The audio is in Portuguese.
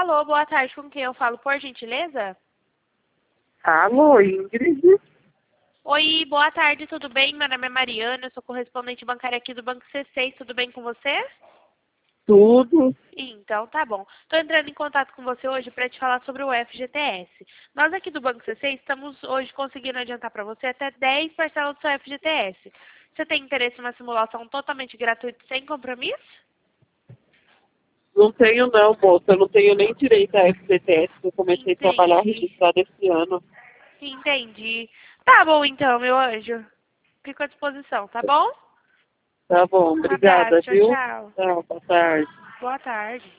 Alô, boa tarde. Com quem eu falo, por gentileza? Alô, Ingrid? Oi, boa tarde, tudo bem? Meu nome é Mariana, eu sou correspondente bancária aqui do Banco C6, tudo bem com você? Tudo? Então, tá bom. Estou entrando em contato com você hoje para te falar sobre o FGTS. Nós aqui do Banco C6 estamos hoje conseguindo adiantar para você até 10 parcelas do seu FGTS. Você tem interesse em uma simulação totalmente gratuita e sem compromisso? Não tenho não, moça. Eu não tenho nem direito a FGTS, que eu comecei a trabalhar Entendi, registrado esse ano. entendi. Tá bom então, meu anjo. Fico à disposição, tá bom? Tá bom, Um abraço, obrigada, tchau, viu? tchau. Tchau, boa tarde. Boa tarde.